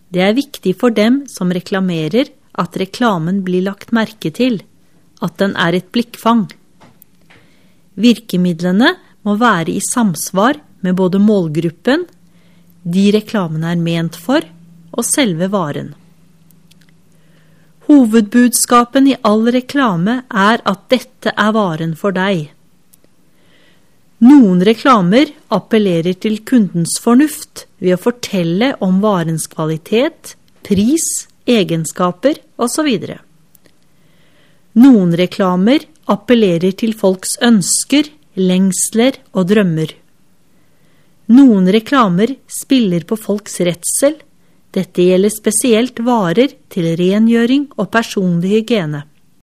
Det er viktig for dem som reklamerer at reklamen blir lagt merke til, at den er et blikkfang. Virkemidlene må være i samsvar med både målgruppen, de reklamen er ment for, og selve varen. Hovedbudskapen i all reklame er at dette er varen for deg. Noen reklamer appellerer til kundens fornuft ved å fortelle om varens kvalitet, pris, egenskaper osv. Noen reklamer appellerer til folks ønsker, lengsler og drømmer. Noen reklamer spiller på folks redsel. Dette gjelder spesielt varer til rengjøring og personlig hygiene.